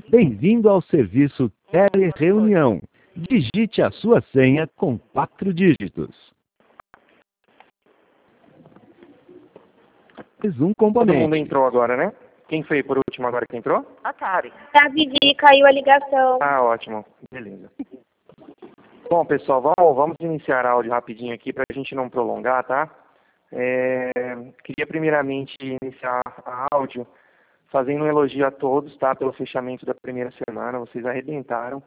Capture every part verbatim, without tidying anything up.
Bem-vindo ao serviço Telereunião. Digite a sua senha com quatro dígitos. Mais um componente. Todo mundo entrou agora, né? Quem foi por último agora que entrou? Atari. Da Vivi, caiu a ligação. Ah, ótimo. Beleza. Bom, pessoal, vamos, vamos iniciar a áudio rapidinho aqui para a gente não prolongar, tá? É, queria primeiramente iniciar a áudio fazendo um elogio a todos, tá? Pelo fechamento da primeira semana, vocês arrebentaram.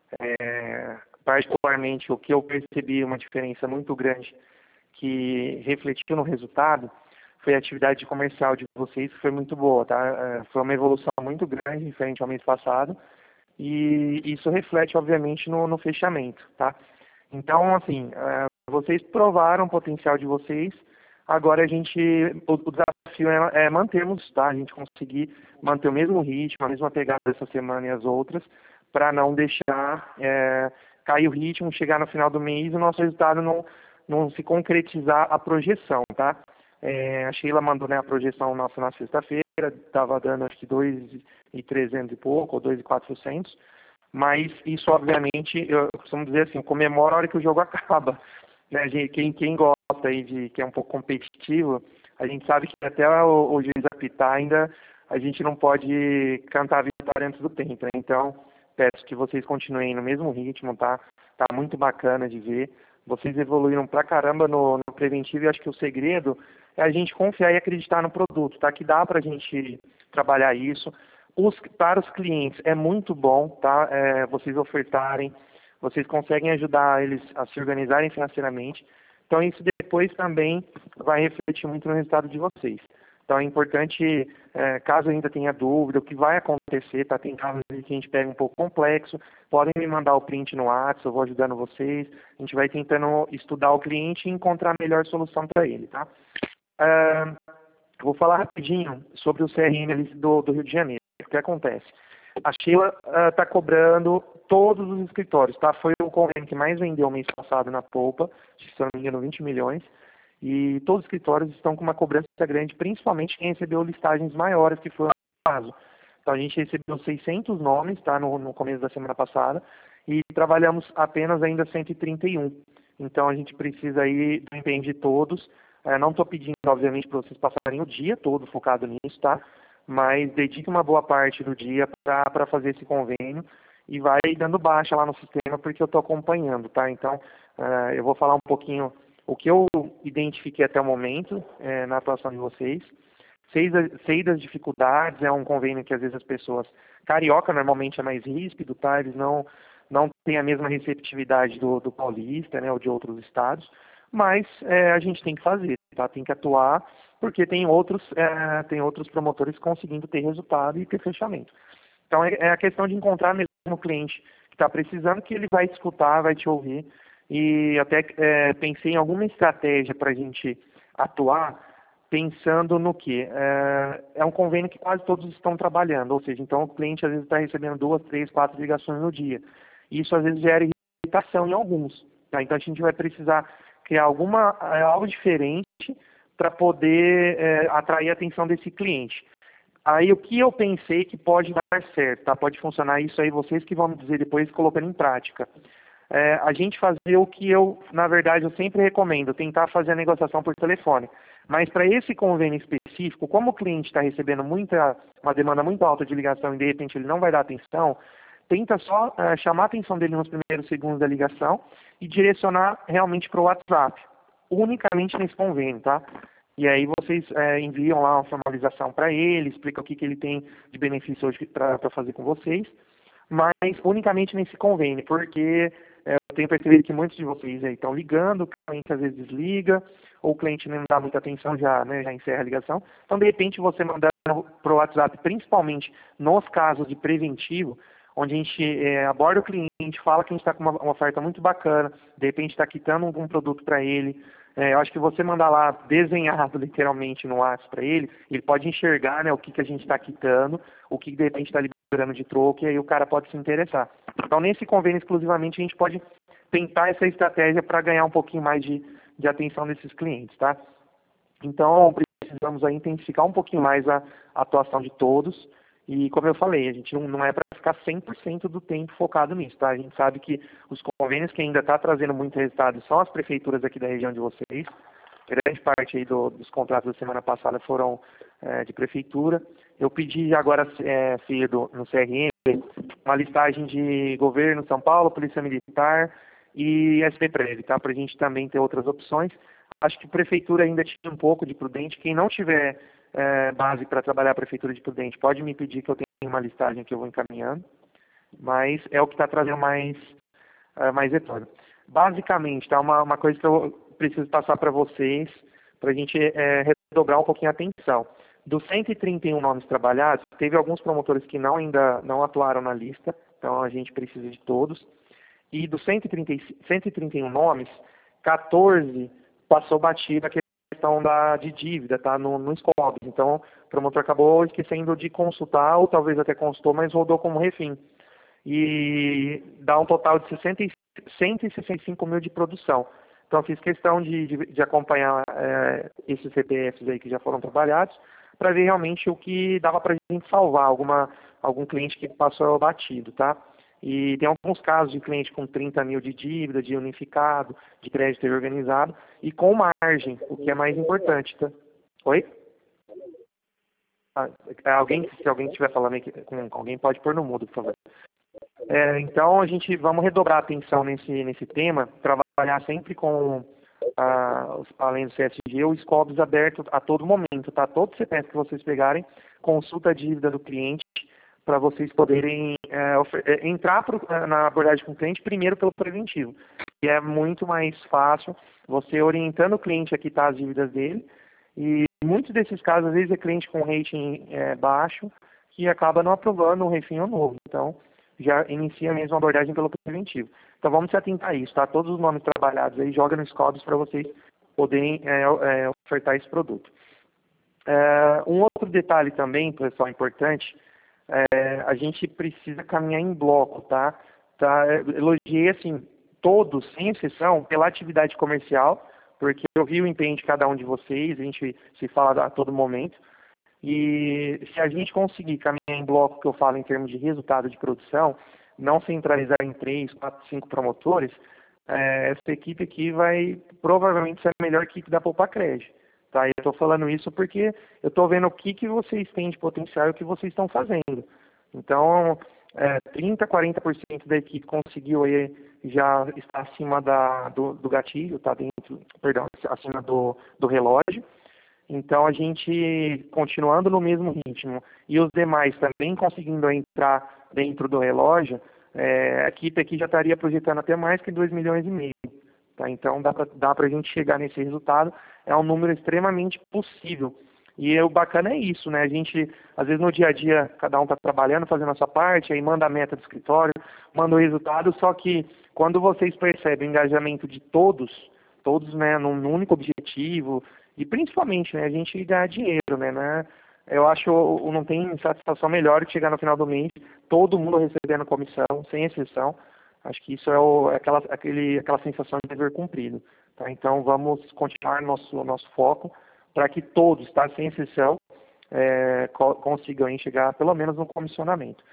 É, particularmente, o que eu percebi uma diferença muito grande que refletiu no resultado foi a atividade comercial de vocês, que foi muito boa, tá? É, foi uma evolução muito grande, diferente ao mês passado, e isso reflete, obviamente, no, no fechamento, tá? Então, assim, é, vocês provaram o potencial de vocês, agora a gente, o, o desafio é, é mantermos, tá? A gente conseguir manter o mesmo ritmo, a mesma pegada dessa semana e as outras, para não deixar é, cair o ritmo, chegar no final do mês e o nosso resultado não, não se concretizar a projeção, tá? É, a Sheila mandou, né, a projeção nossa na sexta-feira, estava dando acho que dois mil e trezentos e pouco, ou dois mil e quatrocentos, mas isso obviamente, eu costumo dizer assim, comemora a hora que o jogo acaba. Né? Quem, quem gosta aí de, que é um pouco competitivo, a gente sabe que até o, o juiz apitar ainda, a gente não pode cantar a vitória antes do tempo, né? Então, peço que vocês continuem no mesmo ritmo, tá? Tá muito bacana de ver. Vocês evoluíram pra caramba no, no preventivo e acho que o segredo é a gente confiar e acreditar no produto, tá? Que dá pra gente trabalhar isso. Os, para os clientes é muito bom, tá? É, vocês ofertarem, vocês conseguem ajudar eles a se organizarem financeiramente. Então isso depois também vai refletir muito no resultado de vocês. Então é importante, é, caso ainda tenha dúvida, o que vai acontecer, tá? Tem casos que a gente pega um pouco complexo, podem me mandar o print no WhatsApp, eu vou ajudando vocês. A gente vai tentando estudar o cliente e encontrar a melhor solução para ele, tá? Uh, vou falar rapidinho sobre o C R M do, do Rio de Janeiro. O que acontece? A Sheila está uh, cobrando todos os escritórios, tá? Foi o convênio que mais vendeu mês passado na Poupa, se não me engano, vinte milhões. E todos os escritórios estão com uma cobrança grande, principalmente quem recebeu listagens maiores, que foi o caso. Então a gente recebeu seiscentos nomes, tá? No, no começo da semana passada, e trabalhamos apenas ainda cento e trinta e um. Então a gente precisa aí do empenho de todos. É, não estou pedindo, obviamente, para vocês passarem o dia todo focado nisso, tá? Mas dedique uma boa parte do dia para fazer esse convênio e vai dando baixa lá no sistema, porque eu estou acompanhando, tá? Então, uh, eu vou falar um pouquinho o que eu identifiquei até o momento é, na atuação de vocês. Sei, sei das dificuldades, é um convênio que às vezes as pessoas... Carioca normalmente é mais ríspido, tá? Eles não, não têm a mesma receptividade do, do paulista, né? Ou de outros estados. Mas é, a gente tem que fazer, tá? Tem que atuar, porque tem outros, é, tem outros promotores conseguindo ter resultado e ter fechamento. Então é, é a questão de encontrar mesmo o cliente que está precisando, que ele vai te escutar, vai te ouvir. E até é, pensei em alguma estratégia para a gente atuar, pensando no que? É, é um convênio que quase todos estão trabalhando, ou seja, então o cliente às vezes está recebendo duas, três, quatro ligações no dia. E isso às vezes gera irritação em alguns. Tá? Então a gente vai precisar criar alguma, algo diferente para poder é, atrair a atenção desse cliente. Aí o que eu pensei que pode dar certo, tá? Pode funcionar isso aí, vocês que vão me dizer depois colocando em prática. É, a gente fazer o que eu, na verdade, eu sempre recomendo, tentar fazer a negociação por telefone. Mas para esse convênio específico, como o cliente está recebendo muita, uma demanda muito alta de ligação e de repente ele não vai dar atenção, tenta só uh, chamar a atenção dele nos primeiros segundos da ligação e direcionar realmente para o WhatsApp, unicamente nesse convênio, tá? E aí vocês uh, enviam lá uma formalização para ele, explica o que, que ele tem de benefício hoje para fazer com vocês, mas unicamente nesse convênio, porque uh, eu tenho percebido que muitos de vocês aí estão ligando, o cliente às vezes desliga, ou o cliente não dá muita atenção, já, né, já encerra a ligação. Então, de repente, você mandar para o WhatsApp, principalmente nos casos de preventivo, onde a gente é, aborda o cliente, fala que a gente está com uma, uma oferta muito bacana, de repente está quitando algum produto para ele. É, eu acho que você mandar lá desenhado literalmente no WhatsApp para ele, ele pode enxergar, né, o que, que a gente está quitando, o que de repente está liberando de troco, e aí o cara pode se interessar. Então, nesse convênio exclusivamente, a gente pode tentar essa estratégia para ganhar um pouquinho mais de, de atenção desses clientes, tá? Então, precisamos aí intensificar um pouquinho mais a, a atuação de todos E como eu falei, a gente não, não é para ficar cem por cento do tempo focado nisso, tá? A gente sabe que os convênios que ainda está trazendo muito resultado são as prefeituras aqui da região de vocês. Grande parte aí do, dos contratos da semana passada foram é, de prefeitura. Eu pedi agora é, cedo no C R M uma listagem de governo, São Paulo, Polícia Militar e S P Prev, tá? Para a gente também ter outras opções. Acho que prefeitura ainda tinha um pouco de Prudente. Quem não tiver é, base para trabalhar a prefeitura de Prudente, pode me pedir que eu tenha uma listagem que eu vou encaminhando. Mas é o que está trazendo mais, é, mais retorno. Basicamente, tá? Uma, uma coisa que eu preciso passar para vocês, para a gente é, redobrar um pouquinho a atenção. Dos cento e trinta e um nomes trabalhados, teve alguns promotores que não ainda não atuaram na lista, então a gente precisa de todos. E dos cento e trinta, cento e trinta e um nomes, quatorze passou batida a questão da, de dívida, tá? No, no Scobs. Então, o promotor acabou esquecendo de consultar, ou talvez até consultou, mas rodou como refém. E dá um total de sessenta, cento e sessenta e cinco mil de produção. Então, fiz questão de, de, de acompanhar é, esses C P Fs aí que já foram trabalhados, para ver realmente o que dava para a gente salvar, alguma, algum cliente que passou batido, tá? E tem alguns casos de cliente com trinta mil de dívida, de unificado, de crédito organizado, e com margem, o que é mais importante, tá? Oi? Ah, alguém, se alguém estiver falando aí com alguém, pode pôr no mudo, por favor. É, então, a gente vamos redobrar a atenção nesse, nesse tema, trabalhar sempre com, ah, além do C S G, o Scobs aberto a todo momento, tá? Todo C P F que vocês pegarem, consulta a dívida do cliente, para vocês poderem é, entrar pro, na abordagem com o cliente primeiro pelo preventivo. E é muito mais fácil você orientando o cliente a quitar as dívidas dele. E muitos desses casos, às vezes, é cliente com rating é, baixo que acaba não aprovando um refém novo. Então, já inicia mesmo a abordagem pelo preventivo. Então, vamos se atentar a isso, tá? Todos os nomes trabalhados aí, joga no Scobs para vocês poderem é, é, ofertar esse produto. É, um outro detalhe também, pessoal, importante, É, a gente precisa caminhar em bloco, tá? tá? Elogiei, assim, todos, sem exceção, pela atividade comercial, porque eu vi o empenho de cada um de vocês, a gente se fala a todo momento, e se a gente conseguir caminhar em bloco, que eu falo em termos de resultado de produção, não centralizar em três, quatro, cinco promotores, é, essa equipe aqui vai provavelmente ser a melhor equipe da Poupa Crédito. Tá, eu estou falando isso porque eu estou vendo o que, que vocês têm de potencial e o que vocês estão fazendo. Então, é, trinta, quarenta por cento da equipe conseguiu aí, já estar acima da, do, do gatilho, tá dentro, perdão, acima do, do relógio. Então, a gente, continuando no mesmo ritmo, e os demais também conseguindo entrar dentro do relógio, é, a equipe aqui já estaria projetando até mais que dois milhões e meio. Tá? Então, dá para dá para a gente chegar nesse resultado. É um número extremamente possível. E o bacana é isso, né? A gente, às vezes, no dia a dia, cada um está trabalhando, fazendo a sua parte, aí manda a meta do escritório, manda o resultado, só que quando vocês percebem o engajamento de todos, todos, né, num único objetivo, e principalmente, né, a gente ganhar dinheiro, né? né? Eu acho, não tem satisfação melhor que chegar no final do mês, todo mundo recebendo comissão, sem exceção. Acho que isso é, o, é aquela, aquele, aquela sensação de dever cumprido. Tá? Então, vamos continuar nosso, nosso foco para que todos, tá, sem exceção, é, co consigam chegar pelo menos no comissionamento.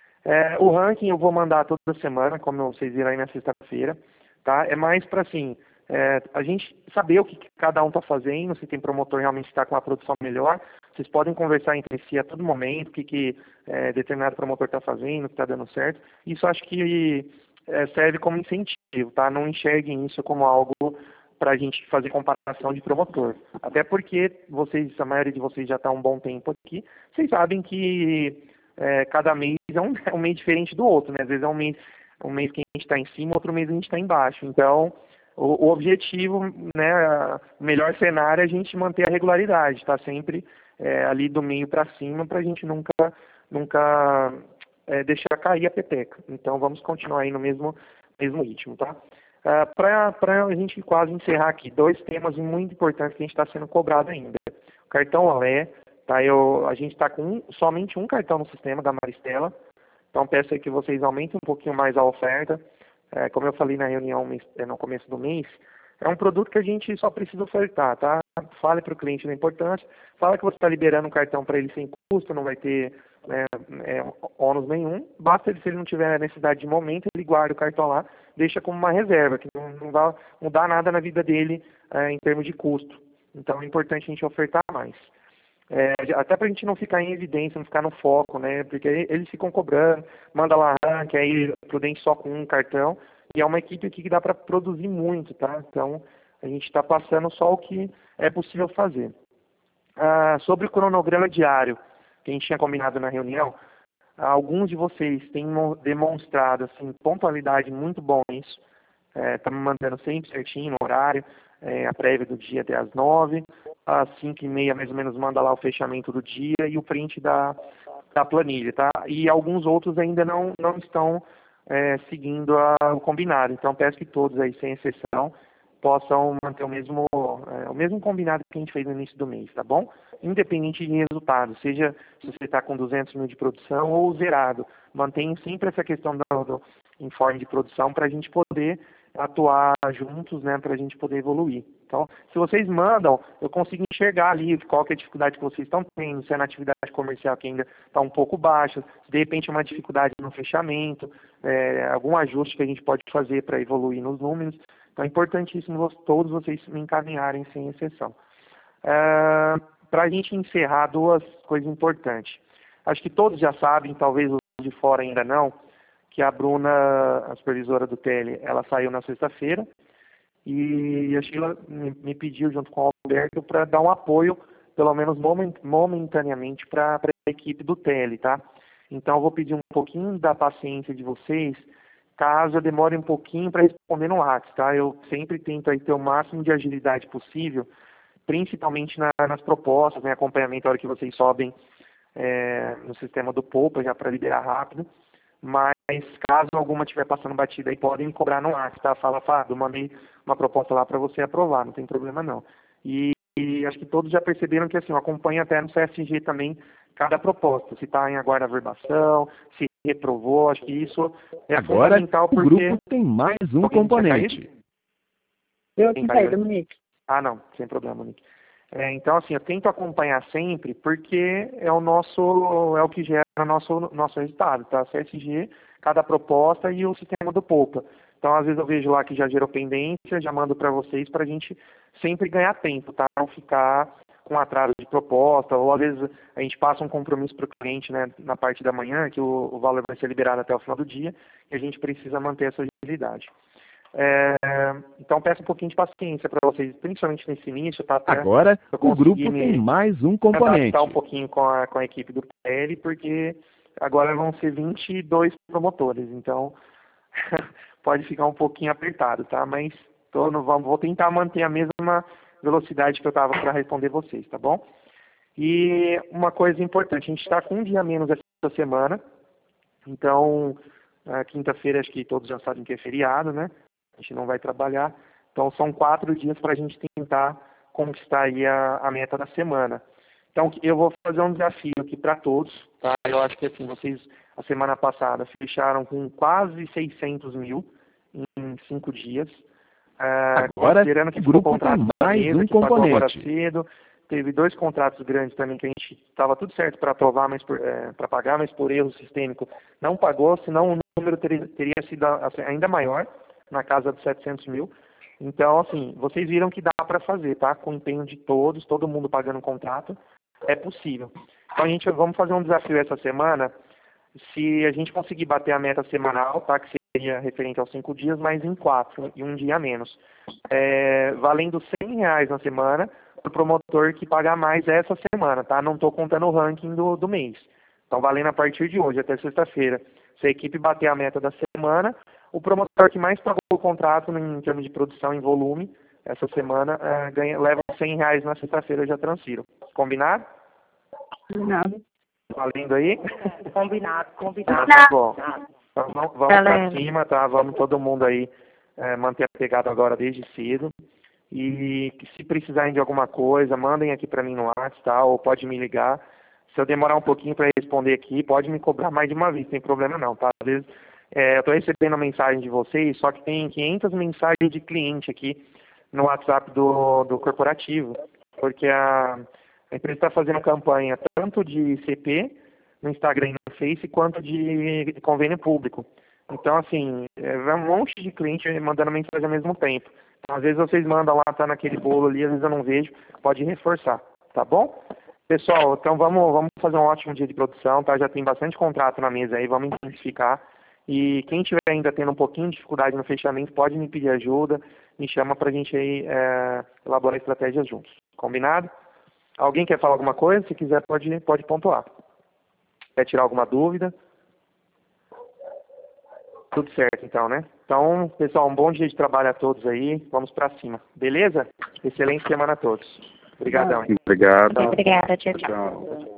É, o ranking eu vou mandar toda semana, como vocês viram aí na sexta-feira. Tá? É mais para, assim, é, a gente saber o que cada um está fazendo, se tem promotor realmente está com uma produção melhor. Vocês podem conversar entre si a todo momento, o que, que é, determinado promotor está fazendo, o que está dando certo. Isso acho que é, serve como incentivo, tá? Não enxerguem isso como algo para a gente fazer comparação de promotor. Até porque vocês, a maioria de vocês já está há um bom tempo aqui, vocês sabem que é, cada mês é um, é um mês diferente do outro, né? Às vezes é um mês, um mês que a gente está em cima, outro mês a gente está embaixo. Então, o, o objetivo, né, o melhor cenário é a gente manter a regularidade, está sempre é, ali do meio para cima, para a gente nunca, nunca é, deixar cair a peteca. Então, vamos continuar aí no mesmo, mesmo ritmo, tá? Uh, para a gente quase encerrar aqui, dois temas muito importantes que a gente está sendo cobrado ainda. O cartão Olé, tá? Eu, a gente está com um, somente um cartão no sistema da Maristela, então peço aí que vocês aumentem um pouquinho mais a oferta. É, como eu falei na reunião no começo do mês, é um produto que a gente só precisa ofertar, tá? Fale para o cliente da importância, fala que você está liberando um cartão para ele sem custo, não vai ter é, é, ônus nenhum, basta ele, se ele não tiver necessidade de momento, ele guarda o cartão lá, deixa como uma reserva, que não, não vai mudar nada na vida dele é, em termos de custo. Então é importante a gente ofertar mais. É, até para a gente não ficar em evidência, não ficar no foco, né? Porque eles ficam cobrando, manda lá ranking, aí prudente só com um cartão, e é uma equipe aqui que dá para produzir muito, tá? Então a gente está passando só o que é possível fazer. Ah, sobre o cronograma diário, que a gente tinha combinado na reunião, alguns de vocês têm demonstrado assim, pontualidade muito bom nisso. Estamos é, mandando sempre certinho no horário, é, a prévia do dia até às nove, às cinco e meia mais ou menos manda lá o fechamento do dia e o print da, da planilha, tá? E alguns outros ainda não, não estão é, seguindo a, o combinado, então peço que todos aí, sem exceção, possam manter o mesmo, é, o mesmo combinado que a gente fez no início do mês, tá bom? Independente de resultado, seja se você está com duzentos mil de produção ou zerado, mantenha sempre essa questão do, do informe de produção para a gente poder atuar juntos, né, para a gente poder evoluir. Então, se vocês mandam, eu consigo enxergar ali qual que é a dificuldade que vocês estão tendo, se é na atividade comercial que ainda está um pouco baixa, se de repente é uma dificuldade no fechamento, é, algum ajuste que a gente pode fazer para evoluir nos números. Então é importantíssimo todos vocês me encaminharem sem exceção. É, para a gente encerrar, duas coisas importantes. Acho que todos já sabem, talvez os de fora ainda não, que a Bruna, a supervisora do T L, ela saiu na sexta-feira e a Sheila me, me pediu, junto com o Alberto, para dar um apoio, pelo menos momentaneamente, para a equipe do T L, tá? Então eu vou pedir um pouquinho da paciência de vocês, caso eu demore um pouquinho para responder no WhatsApp, tá? Eu sempre tento aí ter o máximo de agilidade possível, principalmente na, nas propostas, né? Acompanhamento, a hora que vocês sobem é, no sistema do Poupa, já para liberar rápido. Mas caso alguma estiver passando batida aí, podem me cobrar no WhatsApp, tá? Fala, Fábio, eu mandei uma proposta lá para você aprovar, não tem problema não. E, e acho que todos já perceberam que assim, eu acompanho até no C S G também cada proposta, se está em aguarda averbação, se reprovou, acho que isso é Agora, fundamental porque... o grupo tem mais um componente. Eu aqui saí, Dominique. Ah, não, sem problema, Monique. É, então, assim, eu tento acompanhar sempre porque é o nosso, é o que gera o nosso, nosso resultado, tá? C S G, cada proposta e o sistema do Poupa. Então, às vezes eu vejo lá que já gerou pendência, já mando para vocês para a gente sempre ganhar tempo, tá? Não ficar com atraso de proposta, ou às vezes a gente passa um compromisso para o cliente, né, na parte da manhã, que o, o valor vai ser liberado até o final do dia, e a gente precisa manter essa agilidade. É, então peço um pouquinho de paciência para vocês, principalmente nesse início, tá? Até Agora o grupo tem mais um componente. Adaptar um pouquinho com a, com a equipe do P L, porque agora vão ser vinte e dois promotores, então pode ficar um pouquinho apertado, tá? Mas tô no, vou tentar manter a mesma velocidade que eu estava para responder vocês, tá bom? E uma coisa importante, a gente está com um dia a menos essa semana, então quinta-feira acho que todos já sabem que é feriado, né? A gente não vai trabalhar, então são quatro dias para a gente tentar conquistar aí a, a meta da semana. Então eu vou fazer um desafio aqui para todos, tá? Eu acho que assim, vocês a semana passada fecharam com quase seiscentos mil em cinco dias. Uh, agora considerando que o grupo contrato tem mais mesa, um que pagou agora componente. Cedo, teve dois contratos grandes também que a gente estava tudo certo para aprovar, mas é, para pagar, mas por erro sistêmico não pagou, senão o número teria, teria sido assim, ainda maior, na casa dos setecentos mil. Então, assim, vocês viram que dá para fazer, tá? Com o empenho de todos, todo mundo pagando o contrato, é possível. Então, a gente vamos fazer um desafio essa semana, se a gente conseguir bater a meta semanal, tá? Que seria referente aos cinco dias, mas em quatro, e um dia a menos. É, valendo cem reais na semana, o promotor que pagar mais essa semana, tá? Não estou contando o ranking do, do mês. Então, valendo a partir de hoje, até sexta-feira. Se a equipe bater a meta da semana, o promotor que mais pagou o contrato em termos de produção em volume, essa semana, é, ganha, leva cem reais na sexta-feira, eu já transfiro. Combinado? Combinado. Valendo aí? Combinado, combinado. Tá bom. Então, vamos vamos pra cima, tá? Vamos todo mundo aí é, manter a pegada agora desde cedo. E se precisarem de alguma coisa, mandem aqui para mim no WhatsApp, tá? Ou pode me ligar. Se eu demorar um pouquinho para responder aqui, pode me cobrar mais de uma vez, sem problema não, tá? Às vezes é, eu estou recebendo mensagem de vocês, só que tem quinhentas mensagens de cliente aqui no WhatsApp do, do corporativo, porque a, a empresa está fazendo campanha tanto de C P, no Instagram e no Face, quanto de convênio público. Então, assim, é um monte de cliente mandando mensagem ao mesmo tempo. Então, às vezes vocês mandam lá, tá naquele bolo ali, às vezes eu não vejo, pode reforçar, tá bom? Pessoal, então vamos, vamos fazer um ótimo dia de produção, tá? Já tem bastante contrato na mesa aí, vamos intensificar. E quem tiver ainda tendo um pouquinho de dificuldade no fechamento, pode me pedir ajuda, me chama pra gente aí é, elaborar estratégias juntos. Combinado? Alguém quer falar alguma coisa? Se quiser, pode, pode pontuar. Quer tirar alguma dúvida? Tudo certo, então, né? Então, pessoal, um bom dia de trabalho a todos aí. Vamos pra cima. Beleza? Excelente semana a todos. Obrigadão. Obrigado. Obrigada, tchau, tchau. Tchau.